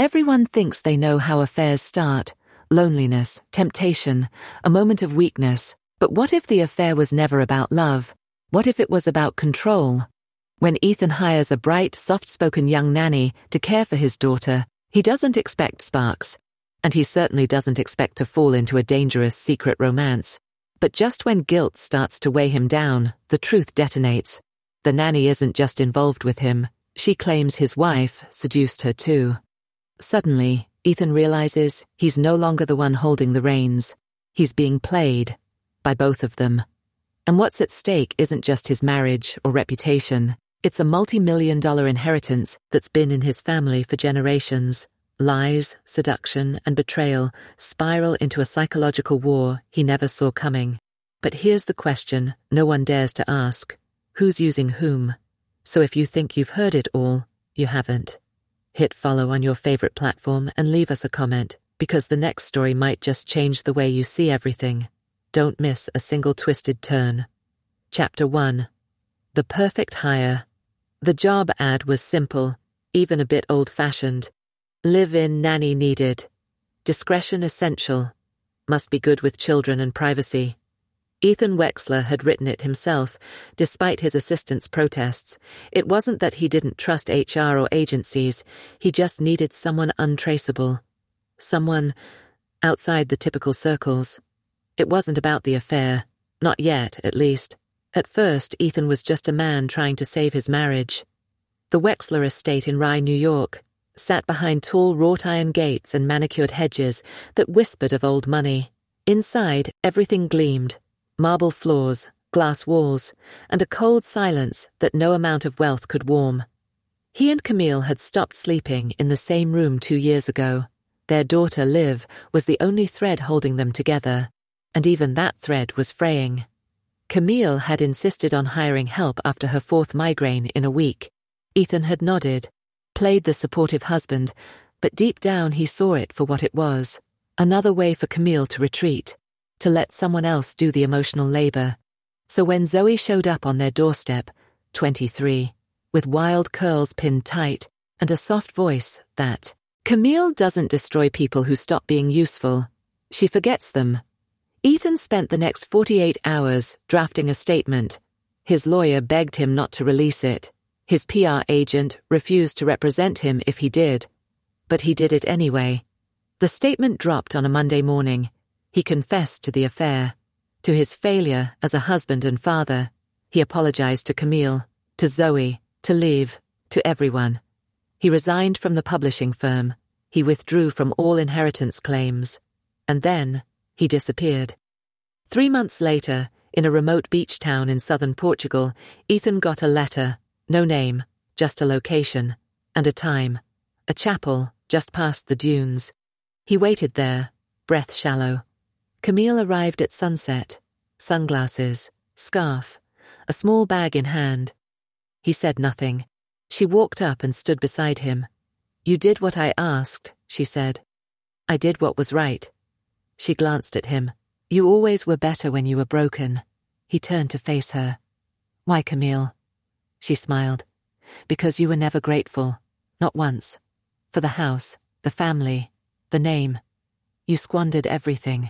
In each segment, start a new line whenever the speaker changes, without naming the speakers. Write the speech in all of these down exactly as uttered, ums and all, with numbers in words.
Everyone thinks they know how affairs start. Loneliness, temptation, a moment of weakness. But what if the affair was never about love? What if it was about control? When Ethan hires a bright, soft-spoken young nanny to care for his daughter, he doesn't expect sparks. And he certainly doesn't expect to fall into a dangerous secret romance. But just when guilt starts to weigh him down, the truth detonates. The nanny isn't just involved with him. She claims his wife seduced her too. Suddenly, Ethan realizes he's no longer the one holding the reins. He's being played by both of them. And what's at stake isn't just his marriage or reputation. It's a multi-million dollar inheritance that's been in his family for generations. Lies, seduction, and betrayal spiral into a psychological war he never saw coming. But here's the question no one dares to ask. Who's using whom? So if you think you've heard it all, you haven't. Hit follow on your favorite platform and leave us a comment, because the next story might just change the way you see everything. Don't miss a single twisted turn. Chapter one. The Perfect Hire. The job ad was simple, even a bit old-fashioned. Live-in nanny needed. Discretion essential. Must be good with children and privacy. Ethan Wexler had written it himself, despite his assistant's protests. It wasn't that he didn't trust H R or agencies, he just needed someone untraceable. Someone outside the typical circles. It wasn't about the affair. Not yet, at least. At first, Ethan was just a man trying to save his marriage. The Wexler estate in Rye, New York, sat behind tall wrought-iron gates and manicured hedges that whispered of old money. Inside, everything gleamed. Marble floors, glass walls, and a cold silence that no amount of wealth could warm. He and Camille had stopped sleeping in the same room two years ago. Their daughter, Liv, was the only thread holding them together, and even that thread was fraying. Camille had insisted on hiring help after her fourth migraine in a week. Ethan had nodded, played the supportive husband, but deep down he saw it for what it was. Another way for Camille to retreat, to let someone else do the emotional labor. So when Zoe showed up on their doorstep, twenty-three, with wild curls pinned tight and a soft voice that, Camille doesn't destroy people who stop being useful. She forgets them. Ethan spent the next forty-eight hours drafting a statement. His lawyer begged him not to release it. His P R agent refused to represent him if he did. But he did it anyway. The statement dropped on a Monday morning. He confessed to the affair, to his failure as a husband and father. He apologized to Camille, to Zoe, to Liv, to everyone. He resigned from the publishing firm. He withdrew from all inheritance claims. And then he disappeared. Three months later, in a remote beach town in southern Portugal, Ethan got a letter, no name, just a location, and a time, a chapel just past the dunes. He waited there, breath shallow. Camille arrived at sunset, sunglasses, scarf, a small bag in hand. He said nothing. She walked up and stood beside him. You did what I asked, she said. I did what was right. She glanced at him. You always were better when you were broken. He turned to face her. Why, Camille? She smiled. Because you were never grateful. Not once. For the house, the family, the name. You squandered everything.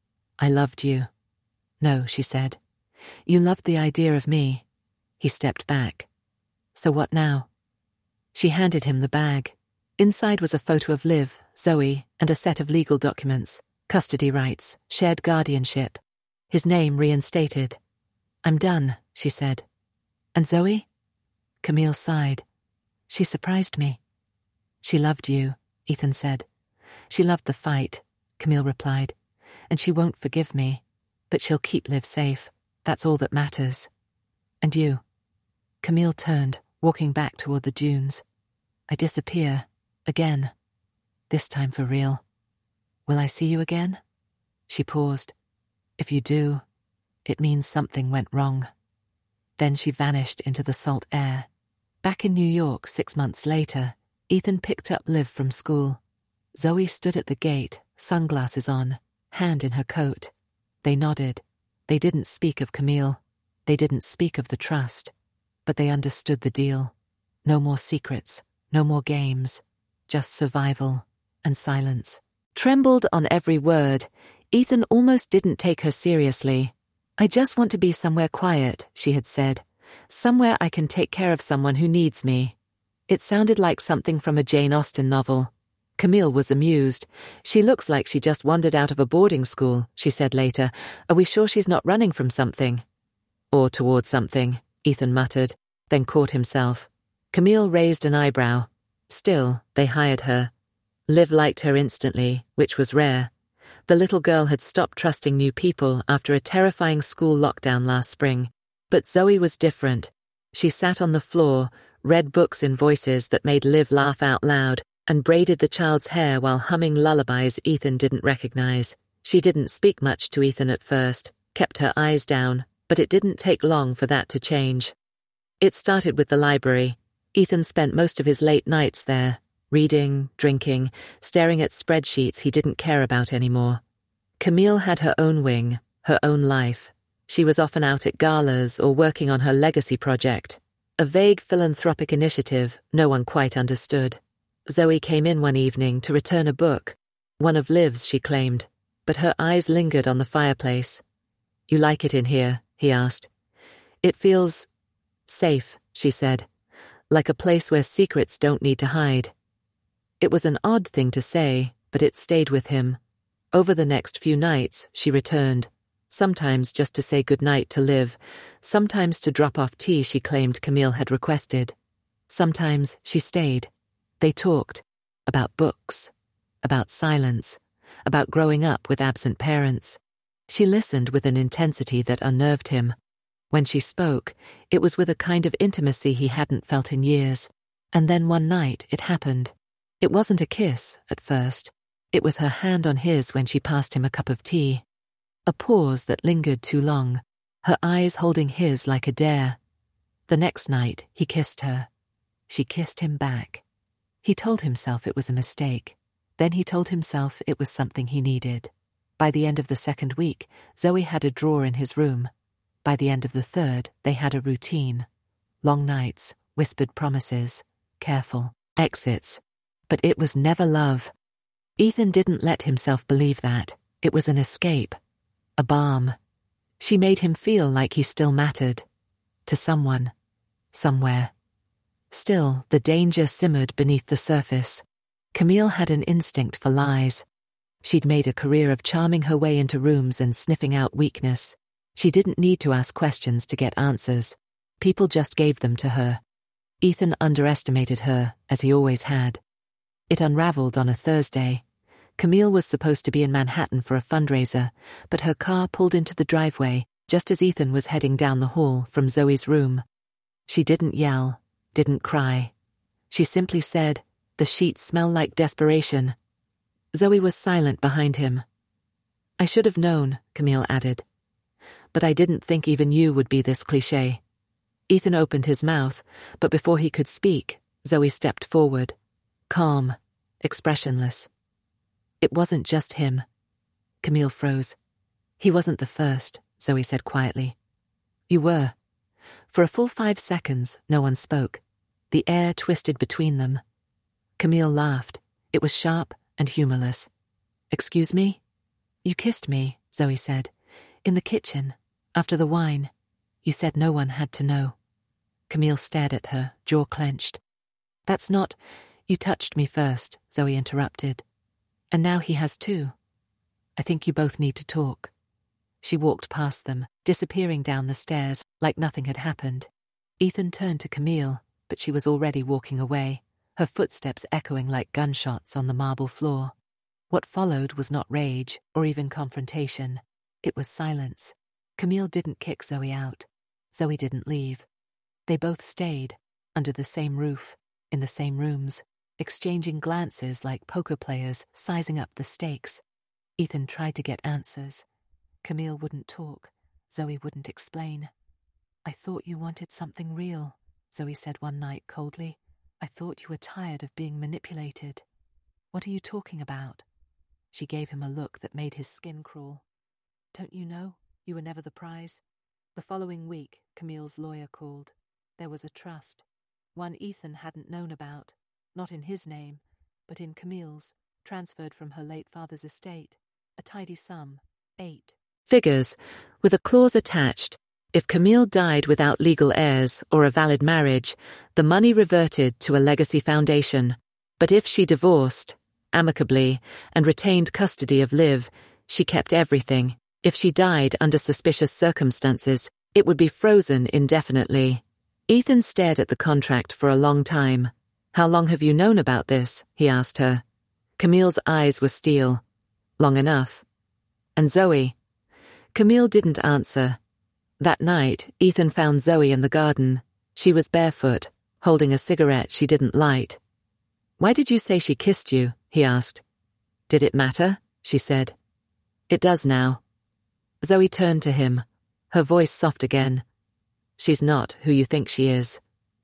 I loved you. No, she said. You loved the idea of me. He stepped back. So what now? She handed him the bag. Inside was a photo of Liv, Zoe, and a set of legal documents. Custody rights, shared guardianship. His name reinstated. I'm done, she said. And Zoe? Camille sighed. She surprised me. She loved you, Ethan said. She loved the fight, Camille replied. And she won't forgive me, but she'll keep Liv safe. That's all that matters. And you? Camille turned, walking back toward the dunes. I disappear, again. This time for real. Will I see you again? She paused. If you do, it means something went wrong. Then she vanished into the salt air. Back in New York six months later, Ethan picked up Liv from school. Zoe stood at the gate, sunglasses on, hand in her coat. They nodded. They didn't speak of Camille. They didn't speak of the trust. But they understood the deal. No more secrets, no more games. just survival and silence. Trembled on every word. Ethan almost didn't take her seriously. "I just want to be somewhere quiet," she had said. "Somewhere I can take care of someone who needs me." It sounded like something from a Jane Austen novel. Camille was amused. "She looks like she just wandered out of a boarding school," she said later. "Are we sure she's not running from something?" "Or towards something," Ethan muttered, then caught himself. Camille raised an eyebrow. Still, they hired her. Liv liked her instantly, which was rare. The little girl had stopped trusting new people after a terrifying school lockdown last spring. But Zoe was different. She sat on the floor, read books in voices that made Liv laugh out loud, and braided the child's hair while humming lullabies Ethan didn't recognize. She didn't speak much to Ethan at first, kept her eyes down, but it didn't take long for that to change. It started with the library. Ethan spent most of his late nights there, reading, drinking, staring at spreadsheets he didn't care about anymore. Camille had her own wing, her own life. She was often out at galas or working on her legacy project, a vague philanthropic initiative no one quite understood. Zoe came in one evening to return a book, one of Liv's, she claimed, but her eyes lingered on the fireplace. "You like it in here?" he asked. "It feels safe," she said, "like a place where secrets don't need to hide." It was an odd thing to say, but it stayed with him. Over the next few nights, she returned, sometimes just to say goodnight to Liv, sometimes to drop off tea she claimed Camille had requested. Sometimes she stayed. They talked about books, about silence, about growing up with absent parents. She listened with an intensity that unnerved him. When she spoke, it was with a kind of intimacy he hadn't felt in years. And then one night it happened. It wasn't a kiss at first. It was her hand on his when she passed him a cup of tea. A pause that lingered too long, her eyes holding his like a dare. The next night he kissed her. She kissed him back. He told himself it was a mistake. Then he told himself it was something he needed. By the end of the second week, Zoe had a drawer in his room. By the end of the third, they had a routine. Long nights, whispered promises, careful exits. But it was never love. Ethan didn't let himself believe that. It was an escape, a balm. She made him feel like he still mattered. To someone, somewhere. Still, the danger simmered beneath the surface. Camille had an instinct for lies. She'd made a career of charming her way into rooms and sniffing out weakness. She didn't need to ask questions to get answers. People just gave them to her. Ethan underestimated her, as he always had. It unraveled on a Thursday. Camille was supposed to be in Manhattan for a fundraiser, but her car pulled into the driveway just as Ethan was heading down the hall from Zoe's room. She didn't yell, didn't cry. She simply said, "The sheets smell like desperation." Zoe was silent behind him. "I should have known," Camille added. "But I didn't think even you would be this cliché." Ethan opened his mouth, but before he could speak, Zoe stepped forward. Calm, expressionless. It wasn't just him. Camille froze. "He wasn't the first," Zoe said quietly. "You were." For a full five seconds, no one spoke. The air twisted between them. Camille laughed. It was sharp and humorless. "Excuse me?" "You kissed me," Zoe said. "In the kitchen, after the wine. You said no one had to know." Camille stared at her, jaw clenched. "That's not... You touched me first," Zoe interrupted. "And now he has too. I think you both need to talk." She walked past them, disappearing down the stairs like nothing had happened. Ethan turned to Camille, but she was already walking away, her footsteps echoing like gunshots on the marble floor. What followed was not rage or even confrontation. It was silence. Camille didn't kick Zoe out. Zoe didn't leave. They both stayed, under the same roof, in the same rooms, exchanging glances like poker players sizing up the stakes. Ethan tried to get answers. Camille wouldn't talk. Zoe wouldn't explain. "I thought you wanted something real," Zoe said one night coldly. "I thought you were tired of being manipulated." "What are you talking about?" She gave him a look that made his skin crawl. "Don't you know? You were never the prize." The following week, Camille's lawyer called. There was a trust. One Ethan hadn't known about. Not in his name,
but in Camille's, transferred from her late father's estate. A tidy sum, eight
figures, with a clause attached. If Camille died without legal heirs or a valid marriage, the money reverted to a legacy foundation. But if she divorced, amicably, and retained custody of Liv, she kept everything. If she died under suspicious circumstances, it would be frozen indefinitely. Ethan stared at the contract for a long time. "How long have you known about this?" he asked her. Camille's eyes were steel. "Long enough." "And Zoe?" Camille didn't answer. That night, Ethan found Zoe in the garden. She was barefoot, holding a cigarette she didn't light. "Why did you say she kissed you?" he asked. "Did it matter?" she said. "It does now." Zoe turned to him, her voice soft again. "She's not who you think she is."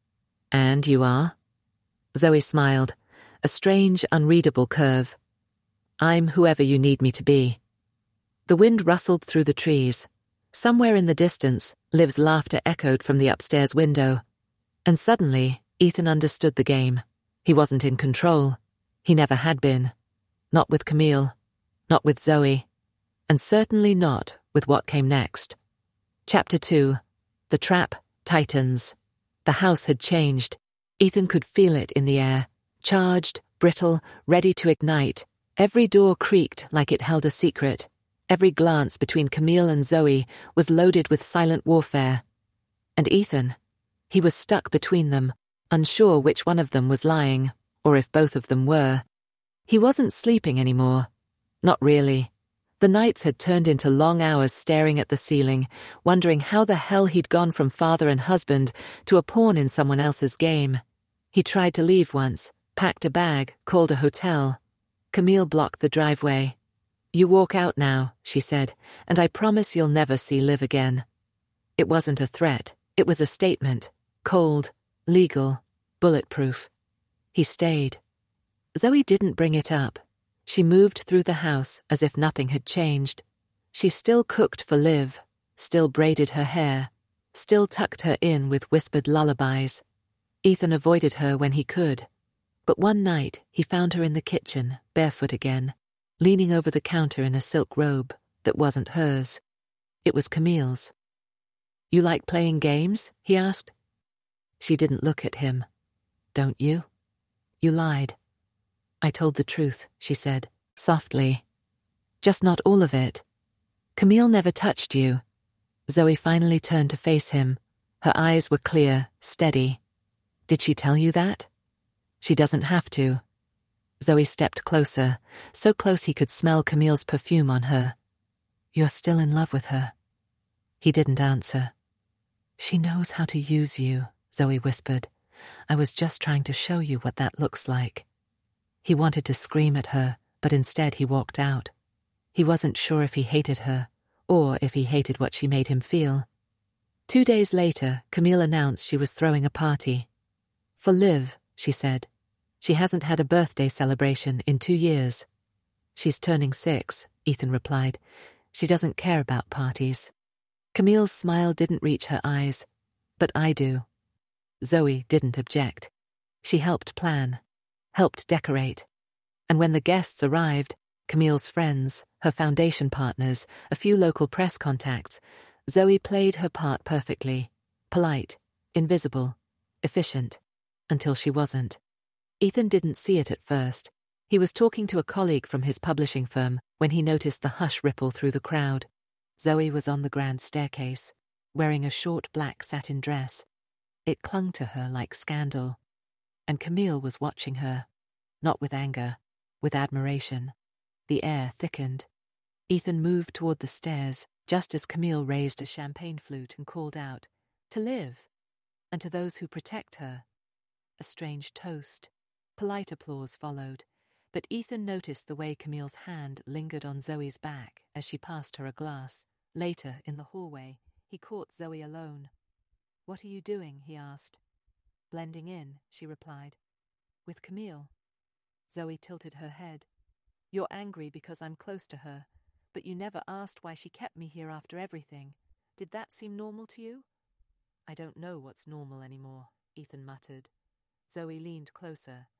"And you are?" Zoe smiled, a strange, unreadable curve. "I'm whoever you need me to be." The wind rustled through the trees. Somewhere in the distance, Liv's laughter echoed from the upstairs window. And suddenly, Ethan understood the game. He wasn't in control. He never had been. Not with Camille. Not with Zoe. And certainly not with what came next. Chapter two. The trap tightens. The house had changed. Ethan could feel it in the air. Charged, brittle, ready to ignite. Every door creaked like it held a secret. Every glance between Camille and Zoe was loaded with silent warfare. And Ethan, he was stuck between them, unsure which one of them was lying, or if both of them were. He wasn't sleeping anymore. Not really. The nights had turned into long hours staring at the ceiling, wondering how the hell he'd gone from father and husband to a pawn in someone else's game. He tried to leave once, packed a bag, called a hotel. Camille blocked the driveway. "You walk out now," she said, "and I promise you'll never see Liv again." It wasn't a threat. It was a statement. Cold, legal, bulletproof. He stayed. Zoe didn't bring it up. She moved through the house as if nothing had changed. She still cooked for Liv, still braided her hair, still tucked her in with whispered lullabies. Ethan avoided her when he could. But one night he found her in the kitchen, barefoot again, leaning over the counter in a silk robe that wasn't hers. It was Camille's. "You like playing games?" he asked. She didn't look at him. "Don't you?" "You lied." "I told the truth," she said, softly. "Just not all of it. Camille never touched you." Zoe finally turned to face him. Her eyes were clear, steady. "Did she tell you that?" "She doesn't have to." Zoe stepped closer, so close he could smell Camille's perfume on her. "You're still in love with her." He didn't answer. "She knows how to use you," Zoe whispered. "I was just trying to show you what that looks like." He wanted to scream at her, but instead he walked out. He wasn't sure if he hated her, or if he hated what she made him feel. Two days later, Camille announced she was throwing a party. "For Liv," she said. "She hasn't had a birthday celebration in two years." "She's turning six," Ethan replied. "She doesn't care about parties." Camille's smile didn't reach her eyes. "But I do." Zoe didn't object. She helped plan, helped decorate. And when the guests arrived, Camille's friends, her foundation partners, a few local press contacts, Zoe played her part perfectly. Polite, invisible, efficient, until she wasn't. Ethan didn't see it at first. He was talking to a colleague from his publishing firm when he noticed the hush ripple through the crowd. Zoe was on the grand staircase, wearing a short black satin dress. It clung to her like scandal. And Camille was watching her, not with anger, with admiration. The air thickened. Ethan moved toward the stairs, just as Camille raised a champagne flute and called out, "To Liv, and to those who protect her." A strange toast. Polite applause followed, but Ethan noticed the way Camille's hand lingered on Zoe's back as she passed her a glass. Later, in the hallway, he caught Zoe alone. "What are you doing?" he asked. "Blending in," she replied. "With Camille?" Zoe tilted her head. "You're angry because I'm close to her, but you never asked why she kept me here after everything. Did that seem normal to you?" "I don't know what's normal anymore," Ethan muttered. Zoe leaned closer.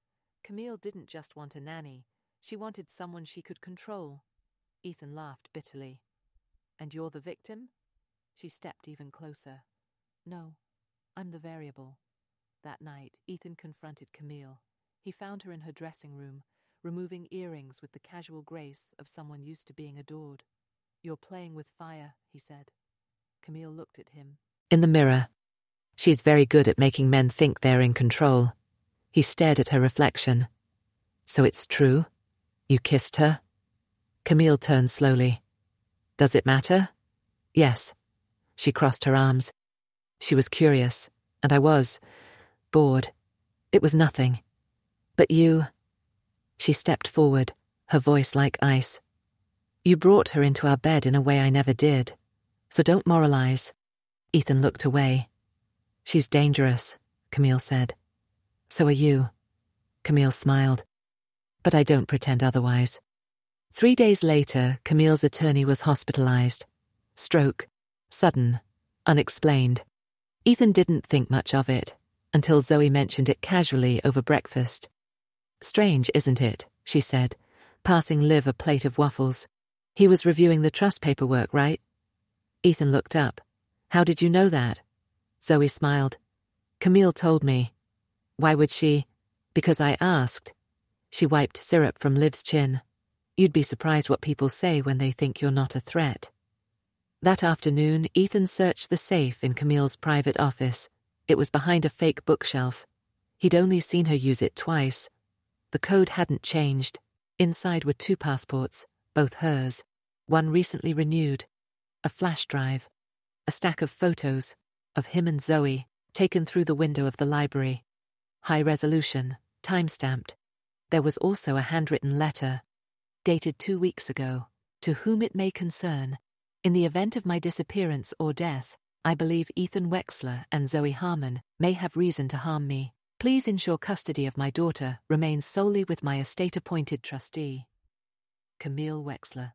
Camille didn't just want a nanny, she wanted someone she could control. Ethan laughed bitterly. And you're the victim? She stepped even closer. No, I'm the variable. That night, Ethan confronted Camille. He found her in her dressing room, removing earrings with the casual grace of someone used to being adored. You're playing with fire, he said. Camille looked at him.
In the mirror. She's very good at making men think they're in control. He stared at her reflection. So it's true? You kissed her? Camille turned slowly. Does it matter? Yes. She crossed her arms. She was curious, and I was. Bored. It was nothing. But you... She stepped forward, her voice like ice. You brought her into our bed in a way I never did. So don't moralize. Ethan looked away. She's dangerous, Camille said. So are you. Camille smiled. But I don't pretend otherwise. Three days later, Camille's attorney was hospitalized. Stroke. Sudden. Unexplained. Ethan didn't think much of it, until Zoe mentioned it casually over breakfast. Strange, isn't it? She said, passing Liv a plate of waffles. He was reviewing the trust paperwork, right? Ethan looked up. How did you know that? Zoe smiled. Camille told me. Why would she? Because I asked. She wiped syrup from Liv's chin. You'd be surprised what people say when they think you're not a threat. That afternoon, Ethan searched the safe in Camille's private office. It was behind a fake bookshelf. He'd only seen her use it twice. The code hadn't changed. Inside were two passports, both hers, one recently renewed, a flash drive, a stack of photos of him and Zoe taken through the window of the library. High resolution, time-stamped. There was also a handwritten letter, dated two weeks ago, to whom it may concern. In the event of my disappearance or death, I believe Ethan Wexler and Zoe Harmon may have reason to harm me. Please ensure custody of my daughter remains solely with my estate-appointed trustee. Camille Wexler.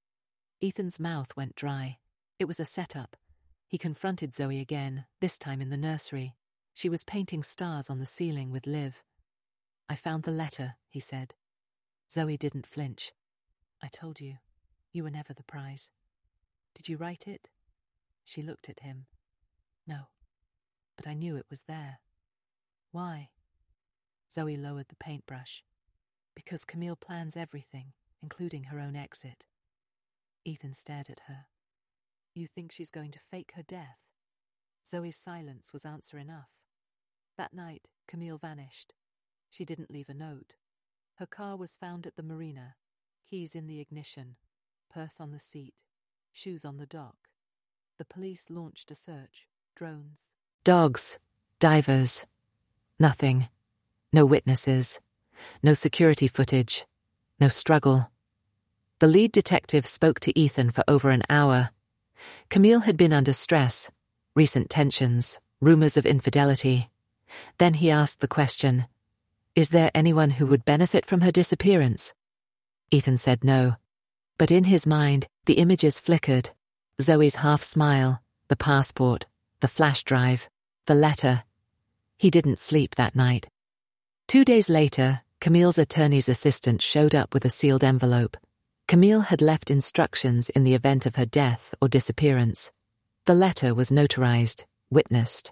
Ethan's mouth went dry. It was a setup. He confronted Zoe again, this time in the nursery. She was painting stars on the ceiling with Liv. I found the letter, he said. Zoe didn't flinch. I told you, you were never the prize. Did you write it? She looked at him. No, but I knew it was there. Why? Zoe lowered the paintbrush. Because Camille plans everything, including her own exit. Ethan stared at her. You think she's going to fake her death? Zoe's silence was answer enough. That night, Camille vanished. She didn't leave a note. Her car was found at the marina, keys in the ignition, purse on the seat, shoes on the dock. The police launched a search. Drones. Dogs. Divers. Nothing. No witnesses. No security footage. No struggle. The lead detective spoke to Ethan for over an hour. Camille had been under stress, recent tensions, rumors of infidelity. Then he asked the question, is there anyone who would benefit from her disappearance? Ethan said no. But in his mind, the images flickered. Zoe's half-smile, the passport, the flash drive, the letter. He didn't sleep that night. Two days later, Camille's attorney's assistant showed up with a sealed envelope. Camille had left instructions in the event of her death or disappearance. The letter was notarized, witnessed.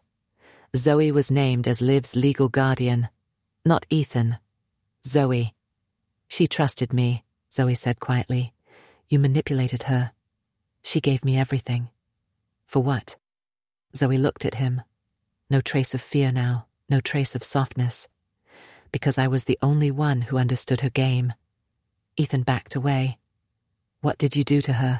Zoe was named as Liv's legal guardian. Not Ethan. Zoe. She trusted me, Zoe said quietly. You manipulated her. She gave me everything. For what? Zoe looked at him. No trace of fear now, no trace of softness. Because I was the only one who understood her game. Ethan backed away. What did you do to her?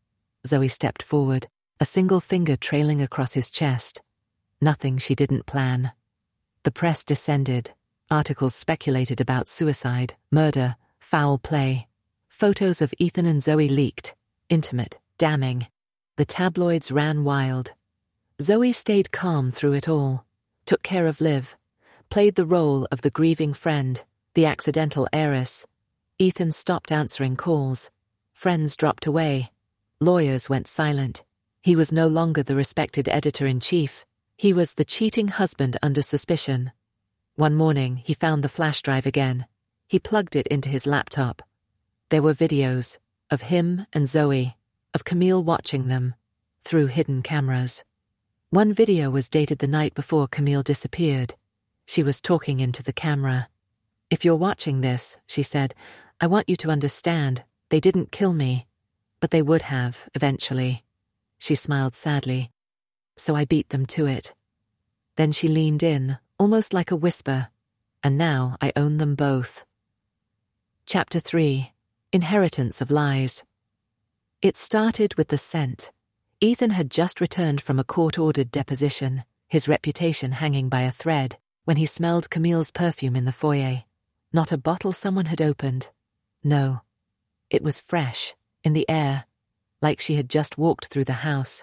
Zoe stepped forward, a single finger trailing across his chest. Nothing she didn't plan. The press descended. Articles speculated about suicide, murder, foul play. Photos of Ethan and Zoe leaked. Intimate, damning. The tabloids ran wild. Zoe stayed calm through it all, took care of Liv, played the role of the grieving friend, the accidental heiress. Ethan stopped answering calls. Friends dropped away. Lawyers went silent. He was no longer the respected editor-in-chief. He was the cheating husband under suspicion. One morning, he found the flash drive again. He plugged it into his laptop. There were videos of him and Zoe, of Camille watching them through hidden cameras. One video was dated the night before Camille disappeared. She was talking into the camera. "If you're watching this," she said, "I want you to understand, they didn't kill me, but they would have, eventually." She smiled sadly. "So I beat them to it." Then she leaned in, almost like a whisper, "And now I own them both." Chapter three. Inheritance of Lies. It started with the scent. Ethan had just returned from a court-ordered deposition, his reputation hanging by a thread, when he smelled Camille's perfume in the foyer. Not a bottle someone had opened. No. It was fresh, in the air, like she had just walked through the house.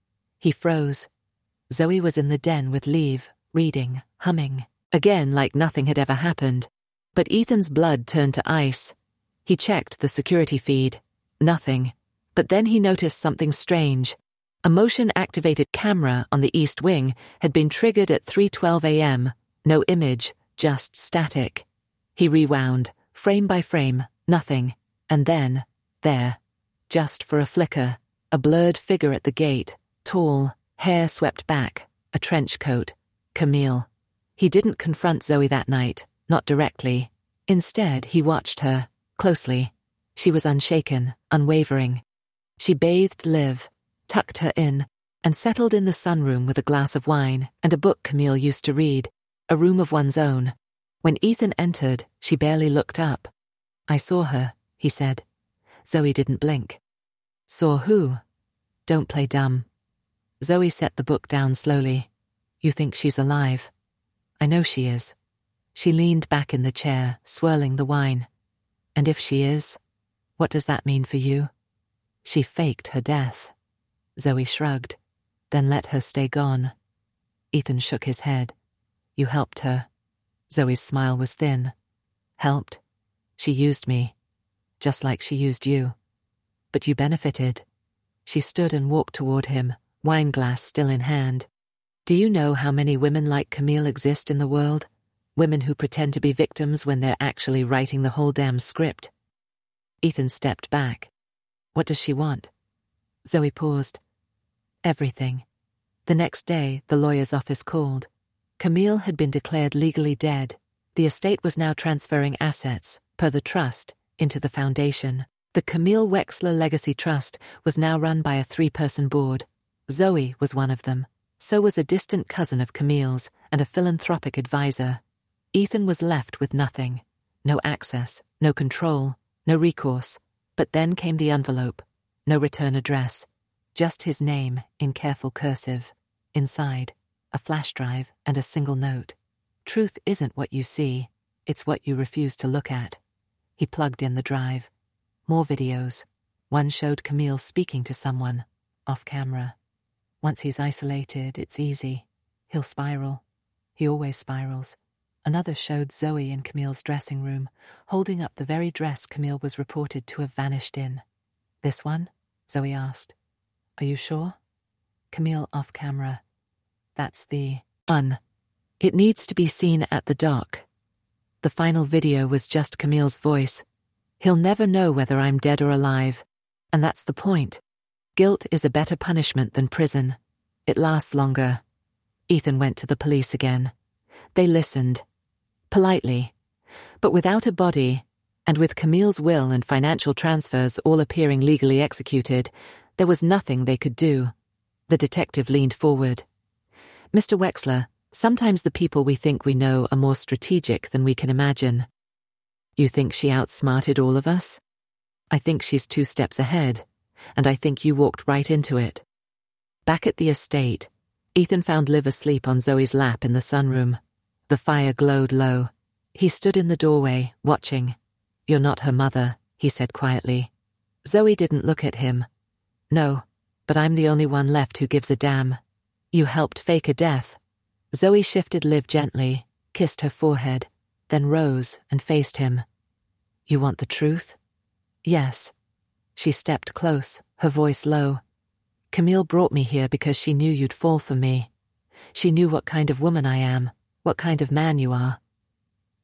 He froze. Zoe was in the den with Liv, reading, humming, again like nothing had ever happened. But Ethan's blood turned to ice. He checked the security feed. Nothing. But then he noticed something strange. A motion-activated camera on the east wing had been triggered at three twelve a m. No image, just static. He rewound, frame by frame, nothing. And then, there, just for a flicker, a blurred figure at the gate, tall, hair swept back, a trench coat. Camille. He didn't confront Zoe that night, not directly. Instead, he watched her, closely. She was unshaken, unwavering. She bathed Liv, tucked her in, and settled in the sunroom with a glass of wine and a book Camille used to read, a room of one's own. When Ethan entered, she barely looked up. "I saw her," he said. Zoe didn't blink. "Saw who?" "Don't play dumb." Zoe set the book down slowly. "You think she's alive?" "I know she is." She leaned back in the chair, swirling the wine. "And if she is, what does that mean for you?" "She faked her death." Zoe shrugged, then let her stay gone. Ethan shook his head. "You helped her." Zoe's smile was thin. "Helped? She used me, just like she used you. But you benefited." She stood and walked toward him, wine glass still in hand. "Do you know how many women like Camille exist in the world? Women who pretend to be victims when they're actually writing the whole damn script." Ethan stepped back. "What does she want?" Zoe paused. "Everything." The next day, the lawyer's office called. Camille had been declared legally dead. The estate was now transferring assets, per the trust, into the foundation. The Camille Wexler Legacy Trust was now run by a three-person board. Zoe was one of them. So was a distant cousin of Camille's and a philanthropic advisor. Ethan was left with nothing. No access, no control, no recourse. But then came the envelope. No return address. Just his name in careful cursive. Inside, a flash drive and a single note. "Truth isn't what you see. It's what you refuse to look at." He plugged in the drive. More videos. One showed Camille speaking to someone, off camera. Once he's isolated, it's easy. He'll spiral. He always spirals. Another showed Zoe in Camille's dressing room, holding up the very dress Camille was reported to have vanished in. "This one?" Zoe asked. "Are you sure?" Camille off camera. "That's the un. It needs to be seen at the dock." The final video was just Camille's voice. "He'll never know whether I'm dead or alive. And that's the point. Guilt is a better punishment than prison. It lasts longer." Ethan went to the police again. They listened. Politely. But without a body, and with Camille's will and financial transfers all appearing legally executed, there was nothing they could do. The detective leaned forward. "Mister Wexler, sometimes the people we think we know are more strategic than we can imagine." "You think she outsmarted all of us?" "I think she's two steps ahead, and I think you walked right into it." Back at the estate, Ethan found Liv asleep on Zoe's lap in the sunroom. The fire glowed low. He stood in the doorway, watching. "You're not her mother," he said quietly. Zoe didn't look at him. "No, but I'm the only one left who gives a damn. You helped fake a death." Zoe shifted Liv gently, kissed her forehead, then rose and faced him. "You want the truth?" "Yes." She stepped close, her voice low. "Camille brought me here because she knew you'd fall for me. She knew what kind of woman I am, what kind of man you are.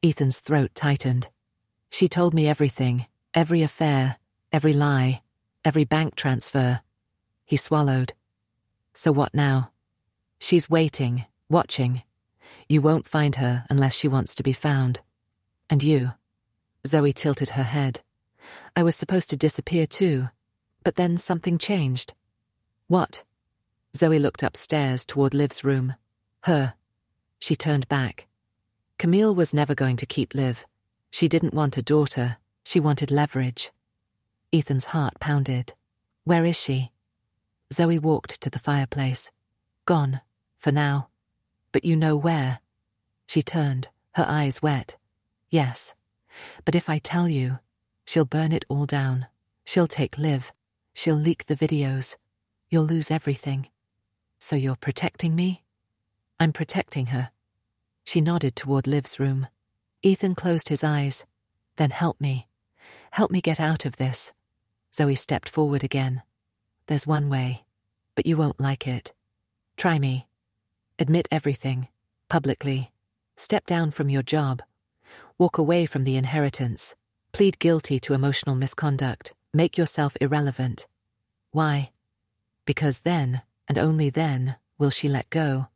Ethan's throat tightened. She told me everything, every affair, every lie, every bank transfer. He swallowed. So what now? She's waiting, watching. You won't find her unless she wants to be found. And you? Zoe tilted her head. I was supposed to disappear too, but then something changed. What? Zoe looked upstairs toward Liv's room. Her. She turned back. Camille was never going to keep Liv. She didn't want a daughter. She wanted leverage. Ethan's heart pounded. Where is she? Zoe walked to the fireplace. Gone, for now. But you know where. She turned, her eyes wet. Yes, but if I tell you, she'll burn it all down. She'll take Liv. She'll leak the videos. You'll lose everything. So you're protecting me? I'm protecting her. She nodded toward Liv's room. Ethan closed his eyes. Then help me. Help me get out of this. Zoe stepped forward again. There's one way, but you won't like it. Try me. Admit everything, publicly. Step down from your job. Walk away from the inheritance. Plead guilty to emotional misconduct. Make yourself irrelevant. Why? Because then, and only then, will she let go.